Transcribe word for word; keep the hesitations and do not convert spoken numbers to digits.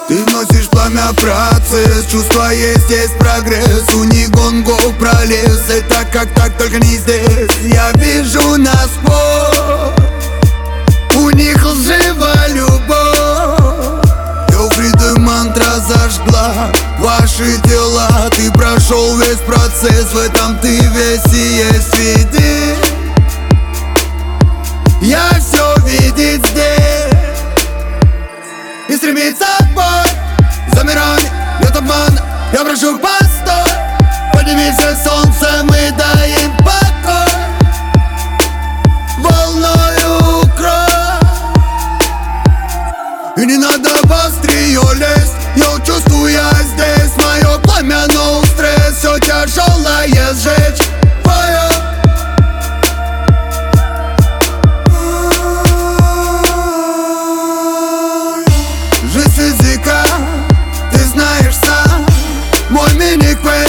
Ты носишь пламя процесс, чувства есть, есть прогресс. У них гонгов пролез, это как так, только не здесь. Я вижу насквозь, у них лживая любовь. Йофриды мантра зажгла ваши тела. Ты прошел весь процесс, в этом ты весь и есть, види. Я все видеть здесь и стремится в бой. Замирай, нет обмана, я прошу постой. Поднимись, солнце, мы даем покой. Волною укрой. И не надо быстрее лезть, я чувствую я здесь. Мое пламя, но стресс, все тяжелое сжечь. Твое жизнь физика, ты знаешь сам. Мой мини-квест